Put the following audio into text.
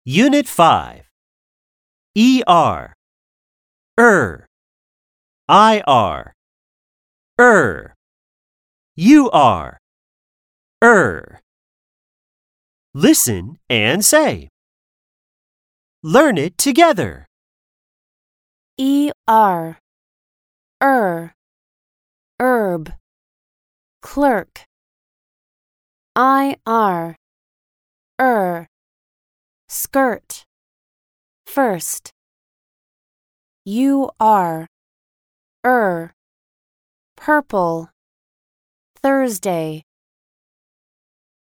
Unit 5 ER IR UR Listen and say. Learn it together. ER herb, clerk. IR skirt, first. UR purple, Thursday.